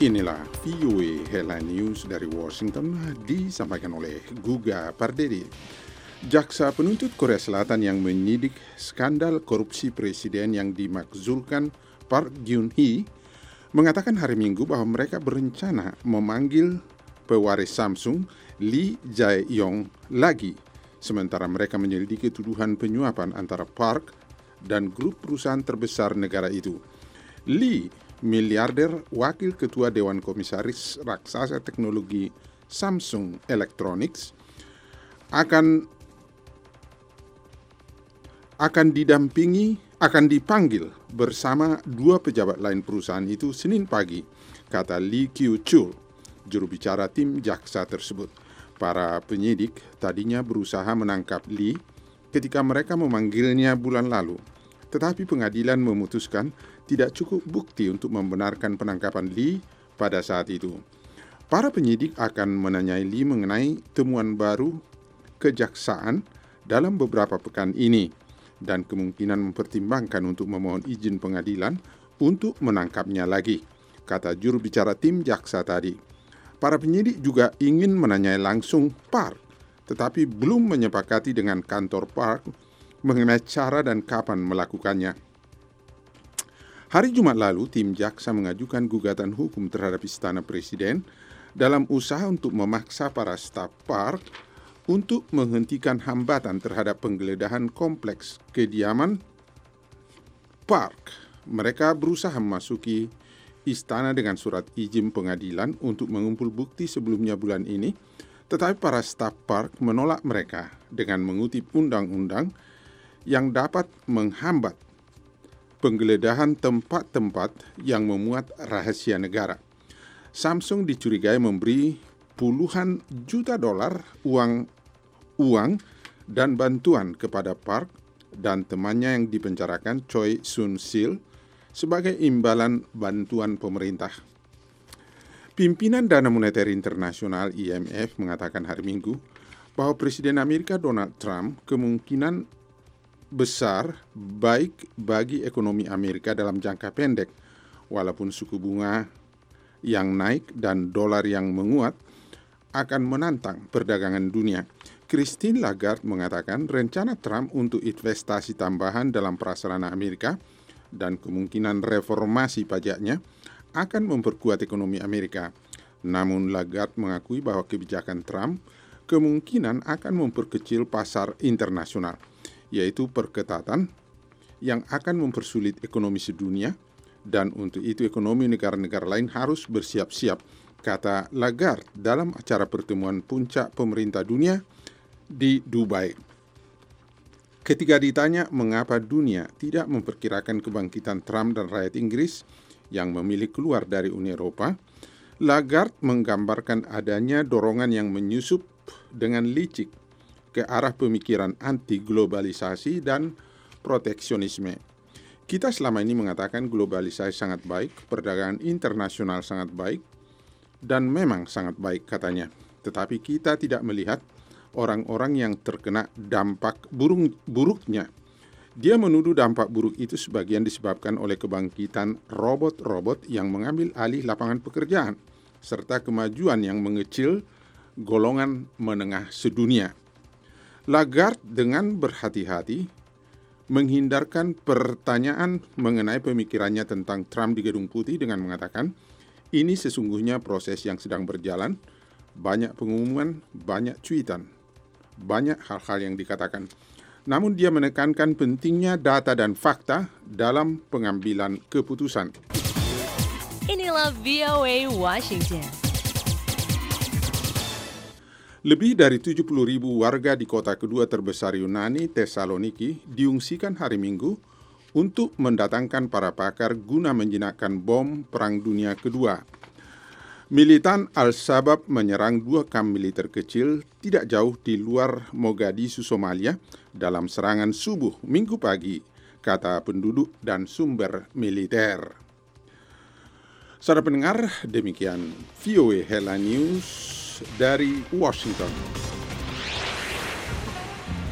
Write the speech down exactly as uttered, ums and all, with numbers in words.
Inilah V O A Headline News dari Washington disampaikan oleh Guga Pardede. Jaksa penuntut Korea Selatan yang menyidik skandal korupsi presiden yang dimakzulkan Park Geun-hye mengatakan hari Minggu bahwa mereka berencana memanggil pewaris Samsung Lee Jae-yong lagi, sementara mereka menyelidiki tuduhan penyuapan antara Park dan grup perusahaan terbesar negara itu. Lee, miliarder wakil ketua Dewan Komisaris raksasa teknologi Samsung Electronics, akan akan didampingi, akan dipanggil bersama dua pejabat lain perusahaan itu Senin pagi, kata Lee Kyu-chul, juru bicara tim jaksa tersebut. Para penyidik tadinya berusaha menangkap Lee ketika mereka memanggilnya bulan lalu, tetapi pengadilan memutuskan tidak cukup bukti untuk membenarkan penangkapan Lee pada saat itu. Para penyidik akan menanyai Lee mengenai temuan baru kejaksaan dalam beberapa pekan ini dan kemungkinan mempertimbangkan untuk memohon izin pengadilan untuk menangkapnya lagi, kata juru bicara tim jaksa tadi. Para penyidik juga ingin menanyai langsung Park, tetapi belum menyepakati dengan kantor Park mengenai cara dan kapan melakukannya. Hari Jumat lalu, tim jaksa mengajukan gugatan hukum terhadap Istana Presiden dalam usaha untuk memaksa para staf Park untuk menghentikan hambatan terhadap penggeledahan kompleks kediaman Park. Mereka berusaha memasuki istana dengan surat izin pengadilan untuk mengumpul bukti sebelumnya bulan ini, tetapi para staf Park menolak mereka dengan mengutip undang-undang yang dapat menghambat penggeledahan tempat-tempat yang memuat rahasia negara. Samsung dicurigai memberi puluhan juta dolar uang uang dan bantuan kepada Park dan temannya yang dipenjarakan Choi Soon-sil sebagai imbalan bantuan pemerintah. Pimpinan Dana Moneter Internasional I M F mengatakan hari Minggu bahwa Presiden Amerika Donald Trump kemungkinan besar baik bagi ekonomi Amerika dalam jangka pendek, walaupun suku bunga yang naik dan dolar yang menguat akan menantang perdagangan dunia. Christine Lagarde mengatakan rencana Trump untuk investasi tambahan dalam prasarana Amerika dan kemungkinan reformasi pajaknya akan memperkuat ekonomi Amerika. Namun Lagarde mengakui bahwa kebijakan Trump kemungkinan akan memperkecil pasar internasional, yaitu perketatan yang akan mempersulit ekonomi sedunia, dan untuk itu ekonomi negara-negara lain harus bersiap-siap, kata Lagarde dalam acara pertemuan puncak pemerintah dunia di Dubai. Ketika ditanya mengapa dunia tidak memperkirakan kebangkitan Trump dan rakyat Inggris yang memilih keluar dari Uni Eropa, Lagarde menggambarkan adanya dorongan yang menyusup dengan licik ke arah pemikiran anti-globalisasi dan proteksionisme. Kita selama ini mengatakan globalisasi sangat baik, perdagangan internasional sangat baik, dan memang sangat baik katanya. Tetapi kita tidak melihat orang-orang yang terkena dampak burung, buruknya. Dia menuduh dampak buruk itu sebagian disebabkan oleh kebangkitan robot-robot yang mengambil alih lapangan pekerjaan, serta kemajuan yang mengecil golongan menengah sedunia. Lagarde dengan berhati-hati menghindarkan pertanyaan mengenai pemikirannya tentang Trump di Gedung Putih dengan mengatakan, ini sesungguhnya proses yang sedang berjalan, banyak pengumuman, banyak cuitan, banyak hal-hal yang dikatakan. Namun dia menekankan pentingnya data dan fakta dalam pengambilan keputusan. Inilah V O A Washington. Lebih dari tujuh puluh ribu warga di kota kedua terbesar Yunani, Thessaloniki, diungsikan hari Minggu untuk mendatangkan para pakar guna menjinakkan bom Perang Dunia Kedua. Militan Al-Shabaab menyerang dua kamp militer kecil tidak jauh di luar Mogadishu, Somalia, dalam serangan subuh Minggu pagi, kata penduduk dan sumber militer. Saudara pendengar, demikian V O A Headline News dari Washington.